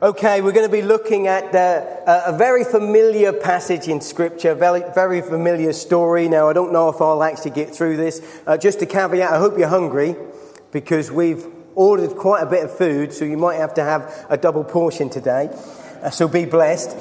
Okay, we're going to be looking at a very familiar passage in Scripture, very, very familiar story. Now, I don't know if I'll actually get through this. Just a caveat, I hope you're hungry, because we've ordered quite a bit of food, so you might have to have a double portion today. So be blessed.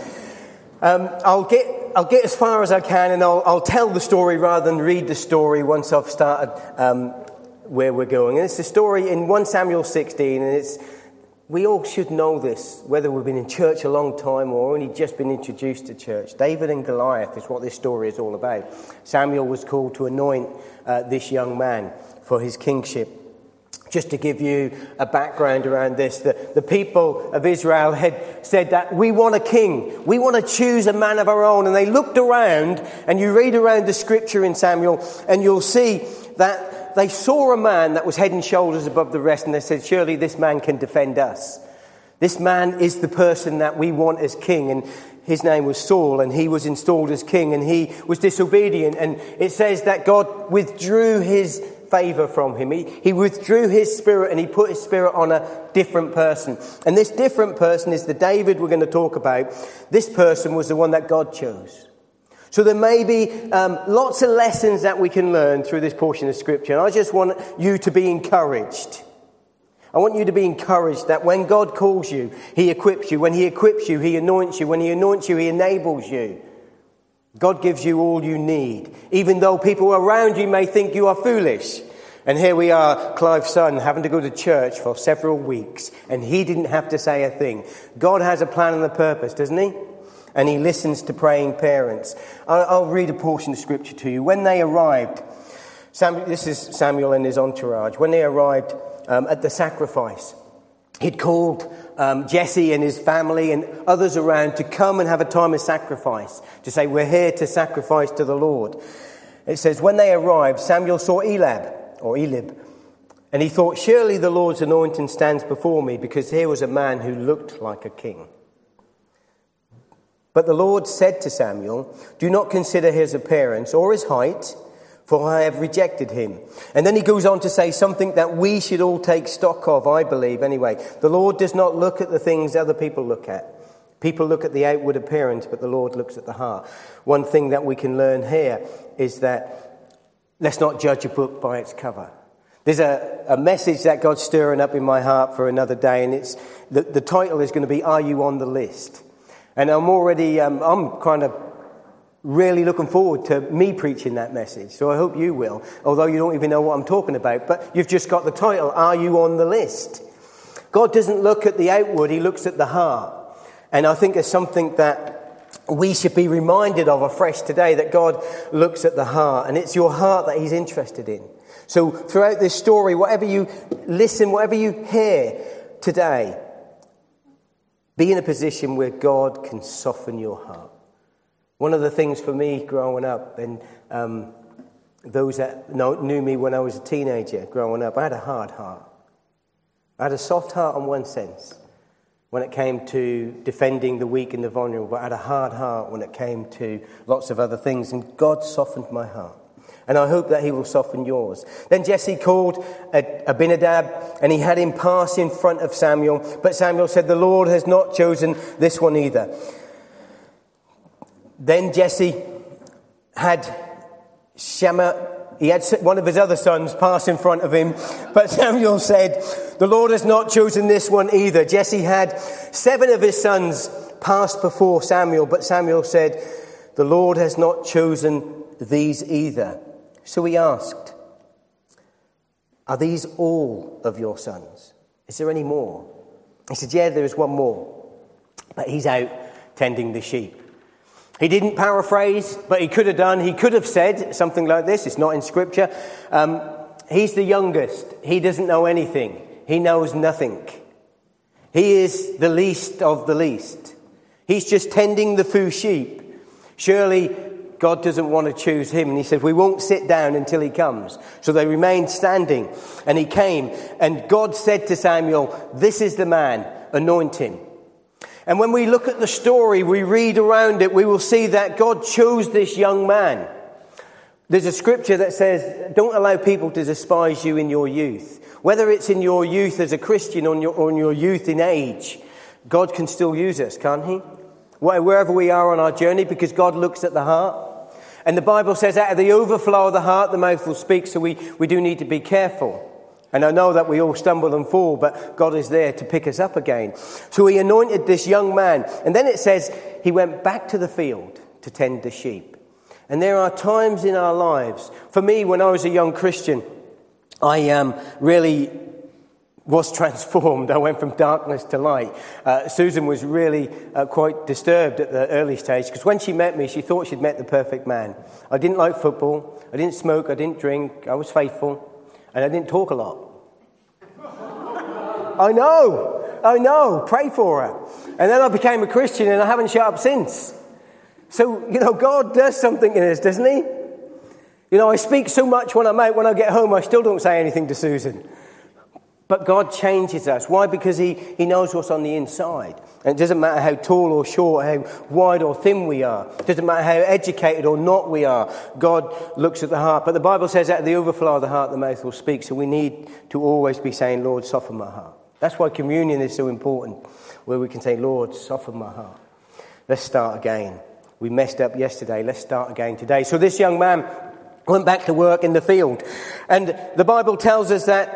I'll get as far as I can, and I'll tell the story rather than read the story once I've started where we're going. And it's a story in 1 Samuel 16, and we all should know this, whether we've been in church a long time or only just been introduced to church. David and Goliath is what this story is all about. Samuel was called to anoint this young man for his kingship. Just to give you a background around this, the people of Israel had said that we want a king. We want to choose a man of our own. And they looked around, and you read around the scripture in Samuel, and you'll see that they saw a man that was head and shoulders above the rest, and they said, surely this man can defend us. This man is the person that we want as king. And his name was Saul, and he was installed as king, and he was disobedient. And it says that God withdrew his favor from him. He withdrew his spirit, and he put his spirit on a different person. And this different person is the David we're going to talk about. This person was the one that God chose. So there may be lots of lessons that we can learn through this portion of Scripture. And I just want you to be encouraged. I want you to be encouraged that when God calls you, he equips you. When he equips you, he anoints you. When he anoints you, he enables you. God gives you all you need, even though people around you may think you are foolish. And here we are, Clive's son, having to go to church for several weeks, and he didn't have to say a thing. God has a plan and a purpose, doesn't he? And he listens to praying parents. I'll read a portion of Scripture to you. When they arrived, this is Samuel and his entourage. When they arrived at the sacrifice, he'd called Jesse and his family and others around to come and have a time of sacrifice, to say, we're here to sacrifice to the Lord. It says, when they arrived, Samuel saw Eliab, and he thought, surely the Lord's anointing stands before me, because here was a man who looked like a king. But the Lord said to Samuel, do not consider his appearance or his height, for I have rejected him. And then he goes on to say something that we should all take stock of, I believe, anyway. The Lord does not look at the things other people look at. People look at the outward appearance, but the Lord looks at the heart. One thing that we can learn here is that let's not judge a book by its cover. There's a message that God's stirring up in my heart for another day, and it's the title is going to be, Are You on the List? And I'm kind of really looking forward to me preaching that message. So I hope you will, although you don't even know what I'm talking about. But you've just got the title, Are You on the List? God doesn't look at the outward, he looks at the heart. And I think it's something that we should be reminded of afresh today, that God looks at the heart. And it's your heart that he's interested in. So throughout this story, whatever you listen, whatever you hear today, be in a position where God can soften your heart. One of the things for me growing up, and those that knew me when I was a teenager growing up, I had a hard heart. I had a soft heart in one sense when it came to defending the weak and the vulnerable, but I had a hard heart when it came to lots of other things, and God softened my heart. And I hope that he will soften yours. Then Jesse called Abinadab, and he had him pass in front of Samuel. But Samuel said, the Lord has not chosen this one either. Then Jesse had he had one of his other sons pass in front of him. But Samuel said, the Lord has not chosen this one either. Jesse had 7 of his sons pass before Samuel. But Samuel said, the Lord has not chosen these either. So he asked, are these all of your sons? Is there any more? He said, yeah, there is one more, but he's out tending the sheep. He didn't paraphrase, but he could have done. He could have said something like this. It's not in Scripture. He's the youngest. He doesn't know anything. He knows nothing. He is the least of the least. He's just tending the few sheep. Surely God doesn't want to choose him. And he said, we won't sit down until he comes. So they remained standing. And he came. And God said to Samuel, this is the man, anoint him. And when we look at the story, we read around it, we will see that God chose this young man. There's a scripture that says, don't allow people to despise you in your youth. Whether it's in your youth as a Christian or in your youth in age, God can still use us, can't he? Wherever we are on our journey, because God looks at the heart. And the Bible says out of the overflow of the heart, the mouth will speak. So we do need to be careful. And I know that we all stumble and fall, but God is there to pick us up again. So he anointed this young man. And then it says he went back to the field to tend the sheep. And there are times in our lives. For me, when I was a young Christian, I really was transformed. I went from darkness to light. Susan was really quite disturbed at the early stage, because when she met me, she thought she'd met the perfect man. I didn't like football. I didn't smoke. I didn't drink. I was faithful. And I didn't talk a lot. I know. Pray for her. And then I became a Christian, and I haven't shut up since. So, God does something in us, doesn't he? I speak so much when I'm out. When I get home, I still don't say anything to Susan. But God changes us. Why? Because he knows what's on the inside. And it doesn't matter how tall or short, how wide or thin we are. It doesn't matter how educated or not we are. God looks at the heart. But the Bible says out of the overflow of the heart, the mouth will speak. So we need to always be saying, Lord, soften my heart. That's why communion is so important, where we can say, Lord, soften my heart. Let's start again. We messed up yesterday. Let's start again today. So this young man went back to work in the field. And the Bible tells us that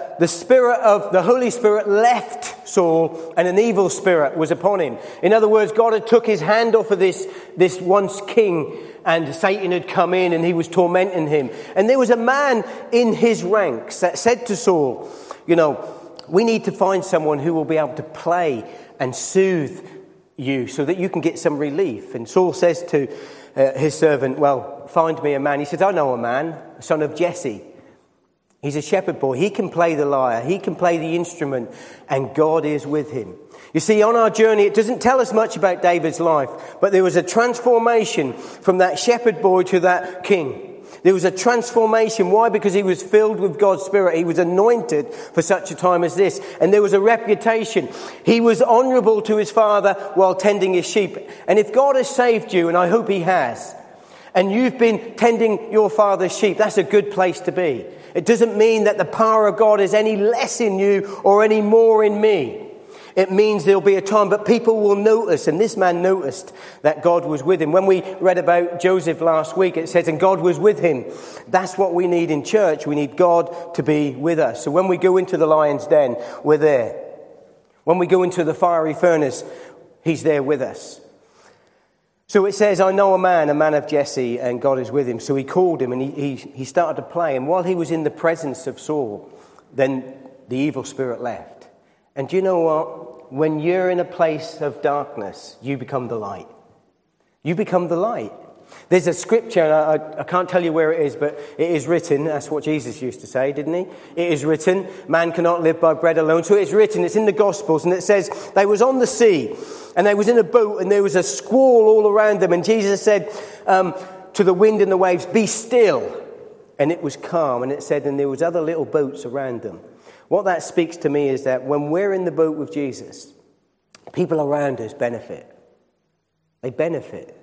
the Holy Spirit left Saul, and an evil spirit was upon him. In other words, God had took his hand off of this once king, and Satan had come in and he was tormenting him. And there was a man in his ranks that said to Saul, we need to find someone who will be able to play and soothe you so that you can get some relief. And Saul says to his servant, well, find me a man. He says, I know a man, a son of Jesse. He's a shepherd boy. He can play the lyre. He can play the instrument, and God is with him. You see, on our journey, it doesn't tell us much about David's life, but there was a transformation from that shepherd boy to that king. There was a transformation. Why? Because he was filled with God's Spirit. He was anointed for such a time as this. And there was a reputation. He was honourable to his father while tending his sheep. And if God has saved you, and I hope he has, and you've been tending your father's sheep, that's a good place to be. It doesn't mean that the power of God is any less in you or any more in me. It means there'll be a time, but people will notice, and this man noticed that God was with him. When we read about Joseph last week, it says, and God was with him. That's what we need in church. We need God to be with us. So when we go into the lion's den, we're there. When we go into the fiery furnace, he's there with us. So it says, I know a man of Jesse, and God is with him. So he called him, and he started to play. And while he was in the presence of Saul, then the evil spirit left. And do you know what? When you're in a place of darkness, you become the light. You become the light. There's a scripture, and I can't tell you where it is, but it is written. That's what Jesus used to say, didn't he? It is written, man cannot live by bread alone. So it's written, it's in the Gospels, and it says, they was on the sea, and they was in a boat, and there was a squall all around them. And Jesus said to the wind and the waves, be still. And it was calm, and it said, and there was other little boats around them. What that speaks to me is that when we're in the boat with Jesus, people around us benefit. They benefit.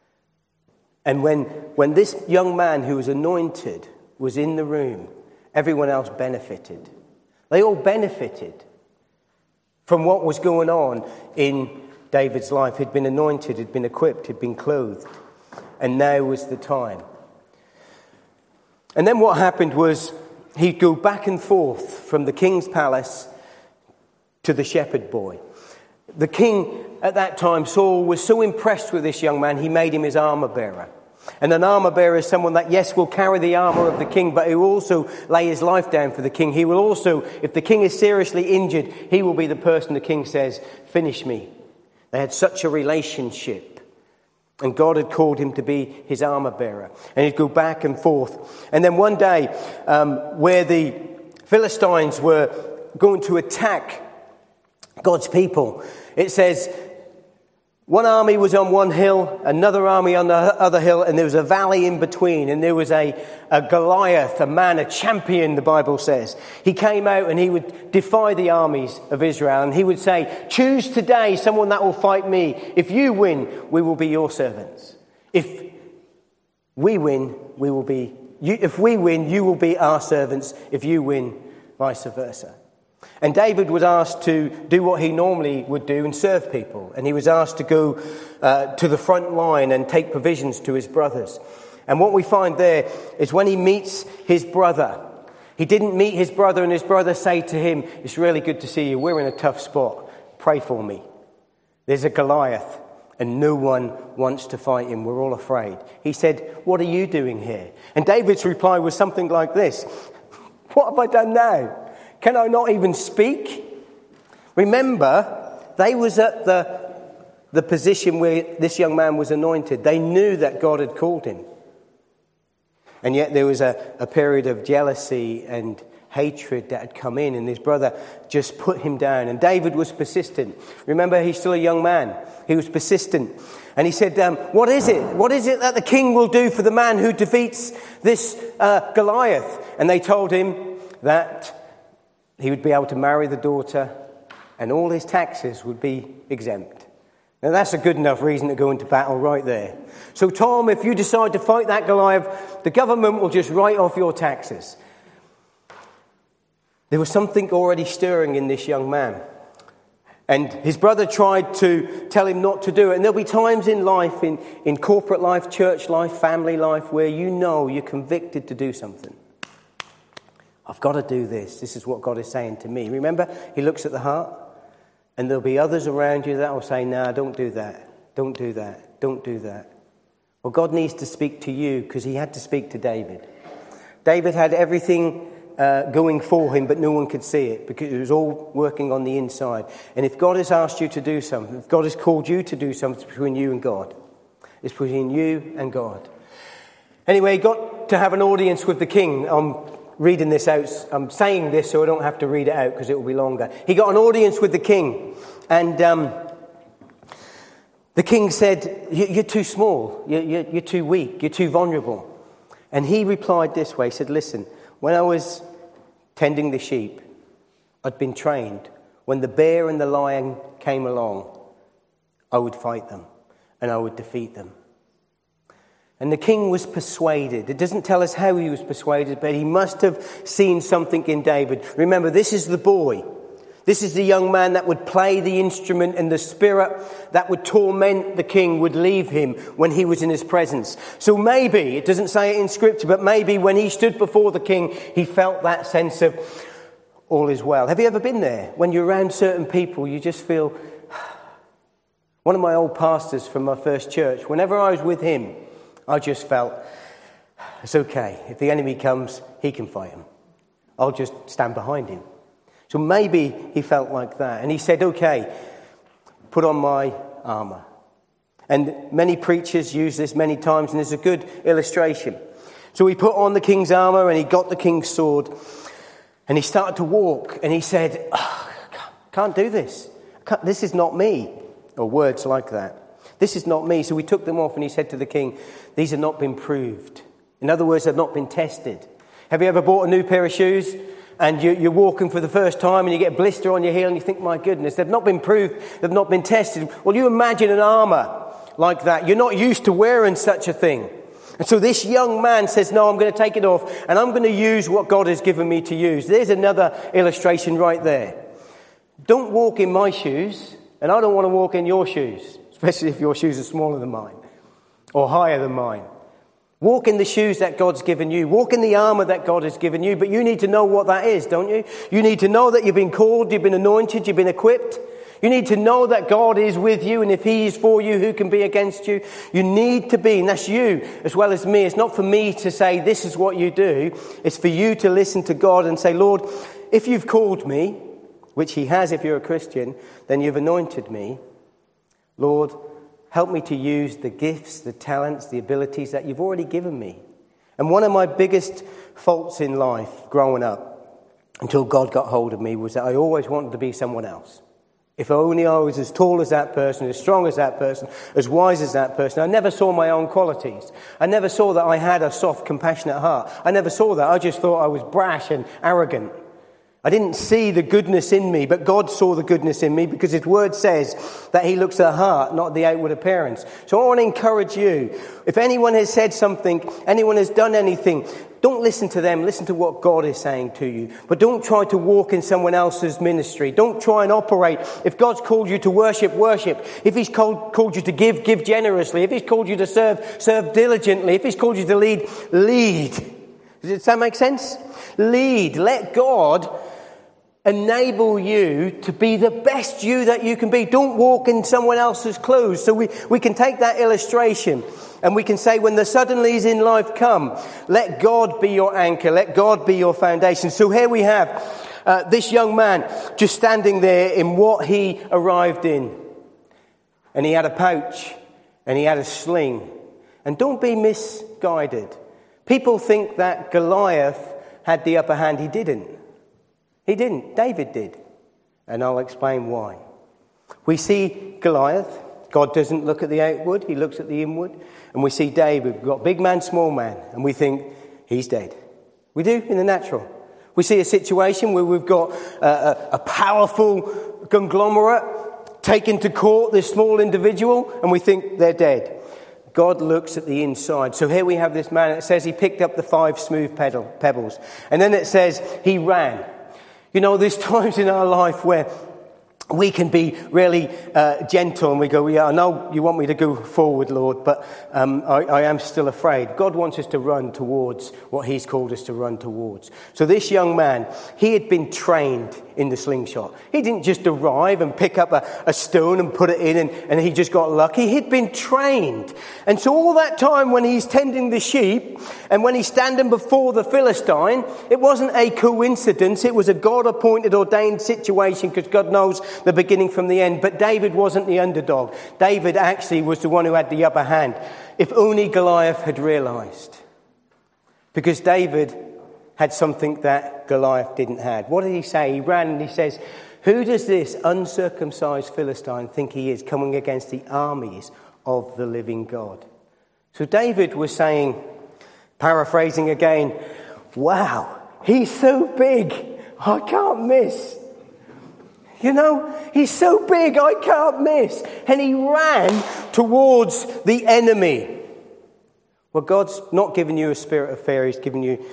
And when this young man who was anointed was in the room, everyone else benefited. They all benefited from what was going on in David's life. He'd been anointed, he'd been equipped, he'd been clothed. And now was the time. And then what happened was, he'd go back and forth from the king's palace to the shepherd boy. The king at that time, Saul, was so impressed with this young man, he made him his armor bearer. And an armor bearer is someone that, yes, will carry the armor of the king, but he will also lay his life down for the king. He will also, if the king is seriously injured, he will be the person the king says, finish me. They had such a relationship. And God had called him to be his armor bearer. And he'd go back and forth. And then one day, where the Philistines were going to attack God's people, it says, one army was on one hill, another army on the other hill, and there was a valley in between. And there was a Goliath, a man, a champion, the Bible says. He came out and he would defy the armies of Israel. And he would say, choose today someone that will fight me. If you win, we will be your servants. If we win, you will be our servants. If you win, vice versa. And David was asked to do what he normally would do and serve people. And he was asked to go to the front line and take provisions to his brothers. And what we find there is when he meets his brother, he didn't meet his brother and his brother say to him, "It's really good to see you. We're in a tough spot. Pray for me. There's a Goliath and no one wants to fight him. We're all afraid." He said, "What are you doing here?" And David's reply was something like this: "What have I done now? Can I not even speak?" Remember, they was at the position where this young man was anointed. They knew that God had called him. And yet there was a period of jealousy and hatred that had come in, and his brother just put him down. And David was persistent. Remember, he's still a young man. He was persistent. And he said, what is it? What is it that the king will do for the man who defeats this Goliath? And they told him that he would be able to marry the daughter and all his taxes would be exempt. Now that's a good enough reason to go into battle right there. So Tom, if you decide to fight that Goliath, the government will just write off your taxes. There was something already stirring in this young man. And his brother tried to tell him not to do it. And there'll be times in life, in corporate life, church life, family life, where you know you're convicted to do something. I've got to do this. This is what God is saying to me. Remember, he looks at the heart. And there'll be others around you that will say, "No, don't do that. Don't do that. Don't do that." Well, God needs to speak to you because he had to speak to David. David had everything going for him, but no one could see it because it was all working on the inside. And if God has asked you to do something, if God has called you to do something, it's between you and God. It's between you and God. Anyway, he got to have an audience with the king. I'm reading this out. I'm saying this so I don't have to read it out because it will be longer. He got an audience with the king. And the king said, "You're too small. You're too weak. You're too vulnerable." And he replied this way. He said, "Listen, when I was tending the sheep, I'd been trained. When the bear and the lion came along, I would fight them and I would defeat them." And the king was persuaded. It doesn't tell us how he was persuaded, but he must have seen something in David. Remember, this is the boy. This is the young man that would play the instrument, and the spirit that would torment the king would leave him when he was in his presence. So maybe, it doesn't say it in scripture, but maybe when he stood before the king, he felt that sense of all is well. Have you ever been there? When you're around certain people, you just feel... One of my old pastors from my first church, whenever I was with him, I just felt, it's okay. If the enemy comes, he can fight him. I'll just stand behind him. So maybe he felt like that. And he said, "Okay, put on my armor." And many preachers use this many times, and there's a good illustration. So he put on the king's armor and he got the king's sword. And he started to walk. And he said, "Can't do this. This is not me." Or words like that. "This is not me." So he took them off and he said to the king, "These have not been proved." In other words, they've not been tested. Have you ever bought a new pair of shoes and you're walking for the first time and you get a blister on your heel and you think, "My goodness, they've not been proved, they've not been tested." Well, you imagine an armor like that. You're not used to wearing such a thing. And so this young man says, "No, I'm going to take it off and I'm going to use what God has given me to use." There's another illustration right there. Don't walk in my shoes, and I don't want to walk in your shoes. Especially if your shoes are smaller than mine or higher than mine. Walk in the shoes that God's given you. Walk in the armor that God has given you. But you need to know what that is, don't you? You need to know that you've been called, you've been anointed, you've been equipped. You need to know that God is with you, and if he is for you, who can be against you? You need to be, and that's you as well as me. It's not for me to say this is what you do. It's for you to listen to God and say, "Lord, if you've called me," which he has if you're a Christian, "then you've anointed me. Lord, help me to use the gifts, the talents, the abilities that you've already given me." And one of my biggest faults in life growing up, until God got hold of me, was that I always wanted to be someone else. If only I was as tall as that person, as strong as that person, as wise as that person. I never saw my own qualities. I never saw that I had a soft, compassionate heart. I never saw that. I just thought I was brash and arrogant. I didn't see the goodness in me, but God saw the goodness in me because his word says that he looks at the heart, not the outward appearance. So I want to encourage you. If anyone has said something, anyone has done anything, don't listen to them. Listen to what God is saying to you. But don't try to walk in someone else's ministry. Don't try and operate. If God's called you to worship, worship. If he's called you to give generously. If he's called you to serve diligently. If he's called you to lead, lead. Does that make sense? Lead. Let God enable you to be the best you that you can be. Don't walk in someone else's clothes. So we can take that illustration and we can say, when the suddenlies in life come, let God be your anchor. Let God be your foundation. So here we have this young man just standing there in what he arrived in. And he had a pouch and he had a sling. And don't be misguided. People think that Goliath had the upper hand. He didn't. He didn't. David did. And I'll explain why. We see Goliath. God doesn't look at the outward. He looks at the inward. And we see David. We've got big man, small man. And we think he's dead. We do in the natural. We see a situation where we've got a powerful conglomerate taken to court this small individual. And we think they're dead. God looks at the inside. So here we have this man. It says he picked up the 5 smooth pebbles. And then it says he ran. You know, there's times in our life where we can be really gentle and we go, yeah, I know you want me to go forward, Lord, but I am still afraid. God wants us to run towards what he's called us to run towards. So this young man, he had been trained in the slingshot. He didn't just arrive and pick up a stone and put it in and he just got lucky. He'd been trained. And so all that time when he's tending the sheep and when he's standing before the Philistine, it wasn't a coincidence. It was a God-appointed, ordained situation because God knows the beginning from the end. But David wasn't the underdog. David actually was the one who had the upper hand. If only Goliath had realized. Because David had something that Goliath didn't have. What did he say? He ran and he says, who does this uncircumcised Philistine think he is, coming against the armies of the living God? So David was saying, paraphrasing again, wow, he's so big, I can't miss. You know, he's so big, I can't miss. And he ran towards the enemy. Well, God's not given you a spirit of fear. He's given you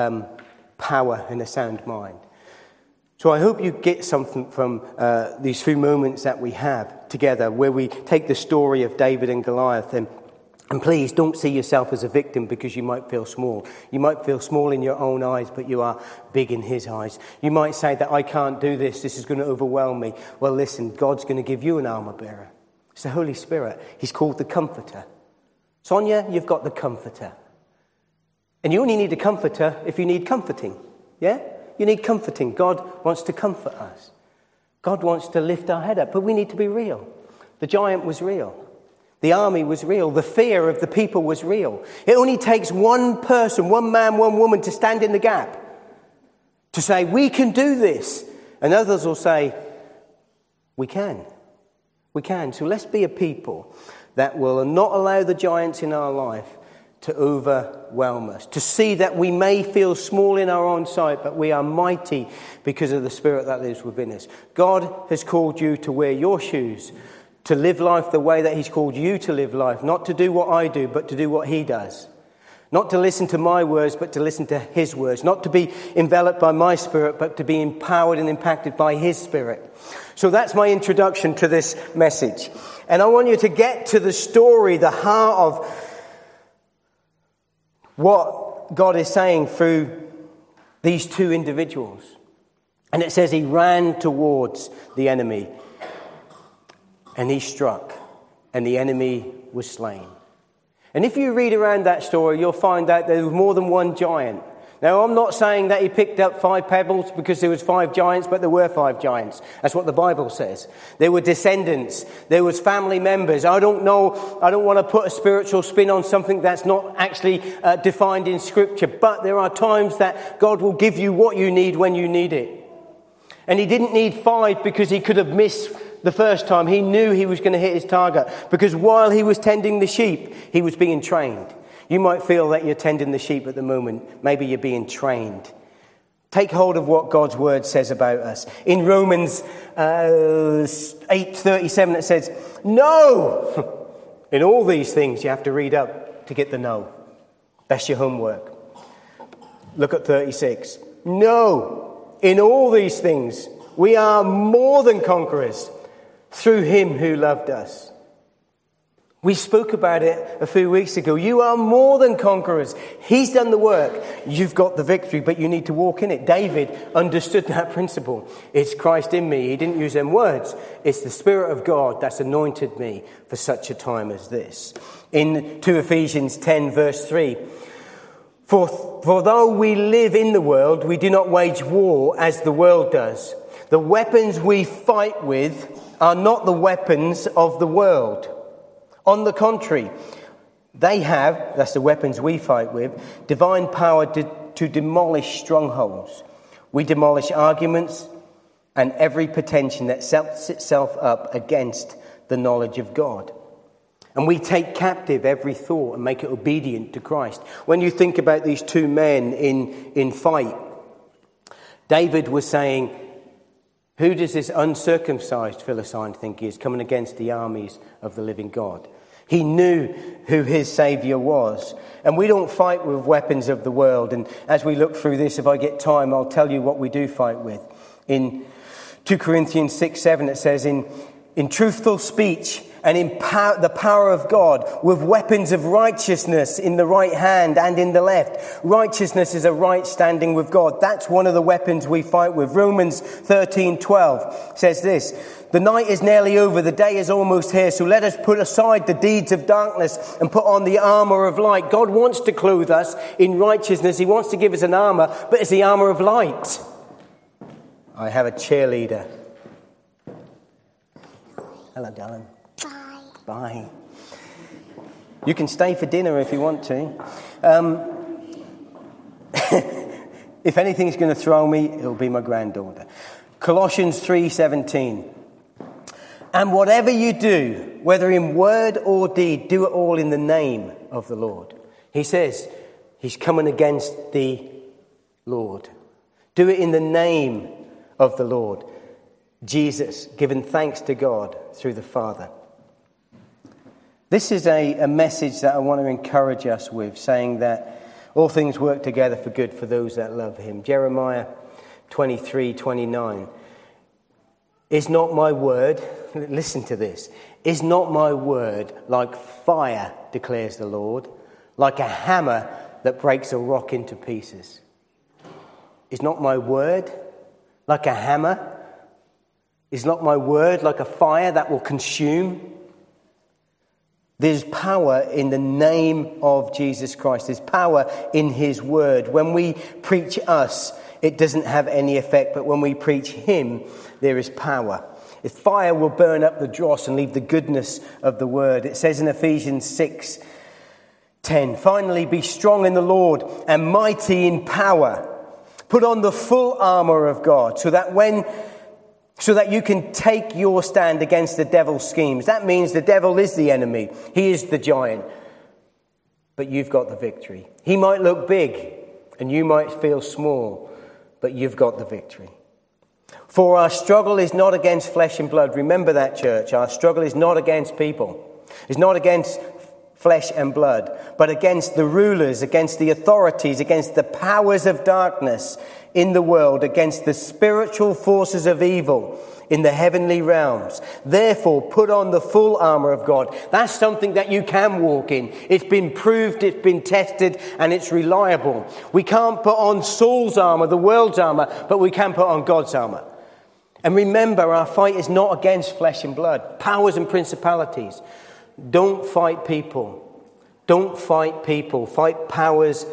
power and a sound mind. So I hope you get something from these few moments that we have together, where we take the story of David and Goliath. And please don't see yourself as a victim, because you might feel small. You might feel small in your own eyes, but you are big in his eyes. You might say that I can't do this. This is going to overwhelm me. Well, listen, God's going to give you an armor bearer. It's the Holy Spirit. He's called the Comforter. Sonia, you've got the Comforter. And you only need a comforter if you need comforting. Yeah? You need comforting. God wants to comfort us. God wants to lift our head up. But we need to be real. The giant was real. The army was real. The fear of the people was real. It only takes one person, one man, one woman to stand in the gap. To say, we can do this. And others will say, we can. We can. So let's be a people that will not allow the giants in our life to overwhelm us, to see that we may feel small in our own sight, but we are mighty because of the Spirit that lives within us. God has called you to wear your shoes, to live life the way that he's called you to live life, not to do what I do, but to do what he does. Not to listen to my words, but to listen to his words. Not to be enveloped by my Spirit, but to be empowered and impacted by his Spirit. So that's my introduction to this message. And I want you to get to the story, the heart of what God is saying through these two individuals. And it says he ran towards the enemy and he struck and the enemy was slain. And if you read around that story, you'll find out there was more than one giant. Now, I'm not saying that he picked up 5 pebbles because there was 5 giants, but there were 5 giants. That's what the Bible says. There were descendants. There was family members. I don't know. I don't want to put a spiritual spin on something that's not actually defined in Scripture. But there are times that God will give you what you need when you need it. And he didn't need 5 because he could have missed the first time. He knew he was going to hit his target. Because while he was tending the sheep, he was being trained. You might feel that you're tending the sheep at the moment. Maybe you're being trained. Take hold of what God's word says about us. In Romans 8:37 it says, no! In all these things you have to read up to get the no. That's your homework. Look at 36. No, in all these things, we are more than conquerors through him who loved us. We spoke about it a few weeks ago. You are more than conquerors. He's done the work. You've got the victory, but you need to walk in it. David understood that principle. It's Christ in me. He didn't use them words. It's the Spirit of God that's anointed me for such a time as this. In 2 Ephesians 10 verse 3, For though we live in the world, we do not wage war as the world does. The weapons we fight with are not the weapons of the world. On the contrary, they have, that's the weapons we fight with, divine power to demolish strongholds. We demolish arguments and every pretension that sets itself up against the knowledge of God. And we take captive every thought and make it obedient to Christ. When you think about these two men in fight, David was saying, who does this uncircumcised Philistine think he is, coming against the armies of the living God? He knew who his Saviour was. And we don't fight with weapons of the world. And as we look through this, if I get time, I'll tell you what we do fight with. In 2 Corinthians 6:7, it says, in truthful speech and in the power of God, with weapons of righteousness in the right hand and in the left. Righteousness is a right standing with God. That's one of the weapons we fight with. Romans 13:12 says this, the night is nearly over, the day is almost here, so let us put aside the deeds of darkness and put on the armour of light. God wants to clothe us in righteousness. He wants to give us an armour, but it's the armour of light. I have a cheerleader. Hello, darling. Bye. You can stay for dinner if you want to. If anything's going to throw me, it'll be my granddaughter. Colossians 3:17. And whatever you do, whether in word or deed, do it all in the name of the Lord. He says he's coming against the Lord. Do it in the name of the Lord. Jesus, giving thanks to God through the Father. This is a message that I want to encourage us with, saying that all things work together for good for those that love him. Jeremiah 23:29. Is not my word, listen to this, is not my word like fire, declares the Lord, like a hammer that breaks a rock into pieces? Is not my word like a hammer? Is not my word like a fire that will consume? There's power in the name of Jesus Christ. There's power in his word. When we preach us, it doesn't have any effect, but when we preach him, there is power. If fire will burn up the dross and leave the goodness of the word. It says in Ephesians 6:10, finally be strong in the Lord and mighty in power. Put on the full armour of God so that you can take your stand against the devil's schemes. That means the devil is the enemy. He is the giant. But you've got the victory. He might look big and you might feel small, but you've got the victory. For our struggle is not against flesh and blood. Remember that, church. Our struggle is not against people. It's not against flesh and blood, but against the rulers, against the authorities, against the powers of darkness in the world, against the spiritual forces of evil in the heavenly realms. Therefore, put on the full armour of God. That's something that you can walk in. It's been proved, it's been tested, and it's reliable. We can't put on Saul's armour, the world's armour, but we can put on God's armour. And remember, our fight is not against flesh and blood, powers and principalities. Don't fight people. Don't fight people. Fight powers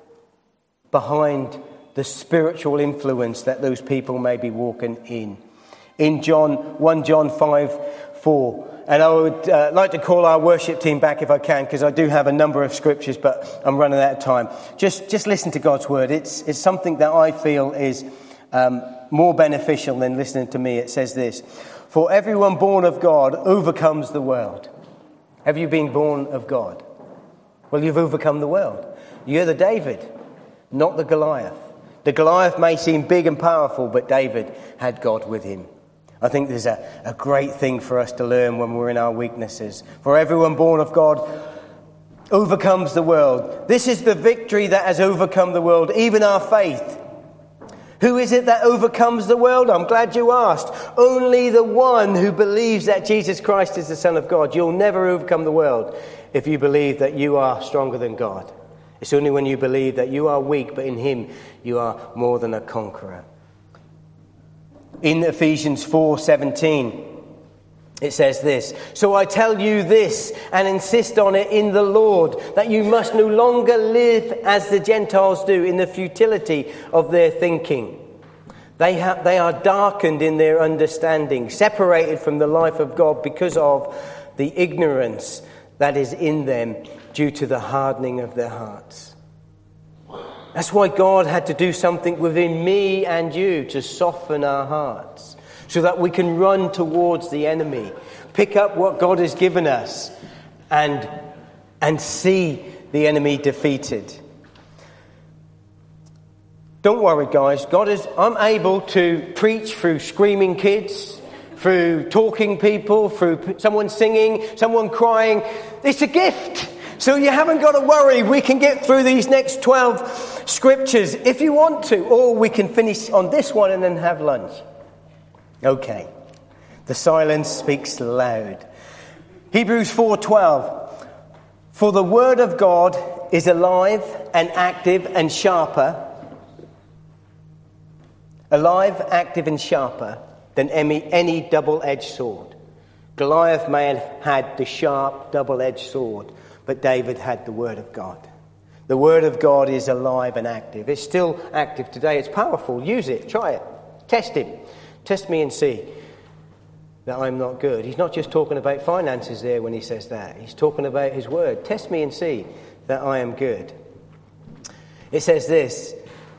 behind the spiritual influence that those people may be walking in. In 1 John 5:4. And I would like to call our worship team back if I can, because I do have a number of scriptures, but I'm running out of time. Just listen to God's word. It's something that I feel is more beneficial than listening to me. It says this: for everyone born of God overcomes the world. Have you been born of God? Well, you've overcome the world. You're the David, not the Goliath. The Goliath may seem big and powerful, but David had God with him. I think there's a great thing for us to learn when we're in our weaknesses. For everyone born of God overcomes the world. This is the victory that has overcome the world, even our faith. Who is it that overcomes the world? I'm glad you asked. Only the one who believes that Jesus Christ is the Son of God. You'll never overcome the world if you believe that you are stronger than God. It's only when you believe that you are weak, but in him you are more than a conqueror. In Ephesians 4:17, it says this, "So I tell you this and insist on it in the Lord, that you must no longer live as the Gentiles do in the futility of their thinking. They are darkened in their understanding, separated from the life of God because of the ignorance that is in them due to the hardening of their hearts." That's why God had to do something within me and you to soften our hearts, so that we can run towards the enemy, pick up what God has given us, and see the enemy defeated. Don't worry, guys. I'm able to preach through screaming kids, through talking people, through someone singing, someone crying. It's a gift. So you haven't got to worry. We can get through these next 12 scriptures if you want to, or we can finish on this one and then have lunch. Okay. The silence speaks loud. Hebrews 4:12. "For the word of God is alive and active and sharper." Alive, active and sharper than any double-edged sword. Goliath may have had the sharp double-edged sword, but David had the word of God. The word of God is alive and active. It's still active today. It's powerful. Use it. Try it. Test him. Test me and see that I'm not good. He's not just talking about finances there when he says that. He's talking about his word. Test me and see that I am good. It says this.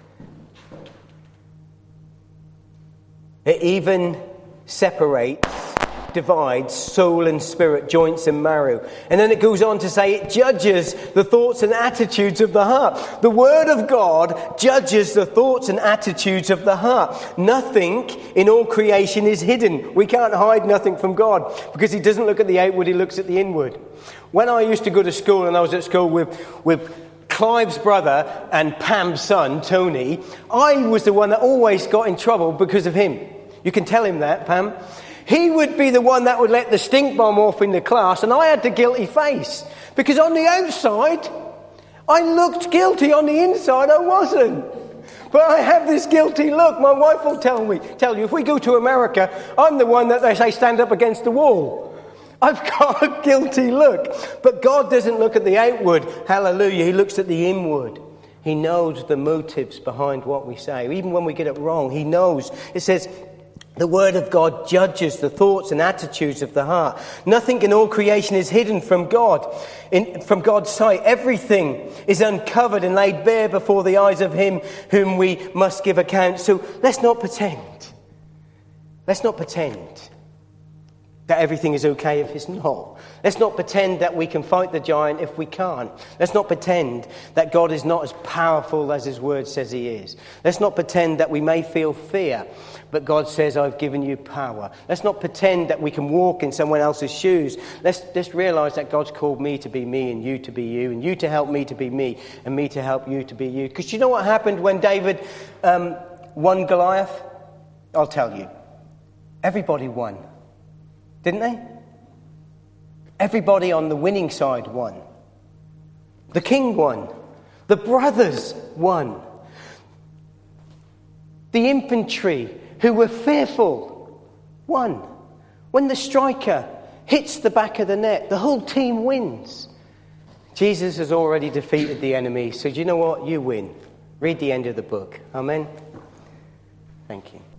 It even separates, divides soul and spirit, joints and marrow. And then it goes on to say it judges the thoughts and attitudes of the heart. The word of God judges the thoughts and attitudes of the heart. Nothing in all creation is hidden. We can't hide nothing from God because he doesn't look at the outward, he looks at the inward. When I used to go to school, and I was at school with Clive's brother and Pam's son, Tony, I was the one that always got in trouble because of him. You can tell him that, Pam. He would be the one that would let the stink bomb off in the class, and I had the guilty face. Because on the outside, I looked guilty. On the inside, I wasn't. But I have this guilty look. My wife will tell you, if we go to America, I'm the one that they say stand up against the wall. I've got a guilty look. But God doesn't look at the outward. Hallelujah. He looks at the inward. He knows the motives behind what we say. Even when we get it wrong, he knows. It says, the word of God judges the thoughts and attitudes of the heart. Nothing in all creation is hidden from God. From God's sight, everything is uncovered and laid bare before the eyes of him whom we must give account. So let's not pretend. Let's not pretend that everything is okay if it's not. Let's not pretend that we can fight the giant if we can't. Let's not pretend that God is not as powerful as his word says he is. Let's not pretend that we may feel fear, but God says, I've given you power. Let's not pretend that we can walk in someone else's shoes. Let's just realize that God's called me to be me and you to be you, and you to help me to be me and me to help you to be you. Because you know what happened when David won Goliath? I'll tell you. Everybody won. Didn't they? Everybody on the winning side won. The king won. The brothers won. The infantry who were fearful won. When the striker hits the back of the net, the whole team wins. Jesus has already defeated the enemy, so do you know what? You win. Read the end of the book. Amen. Thank you.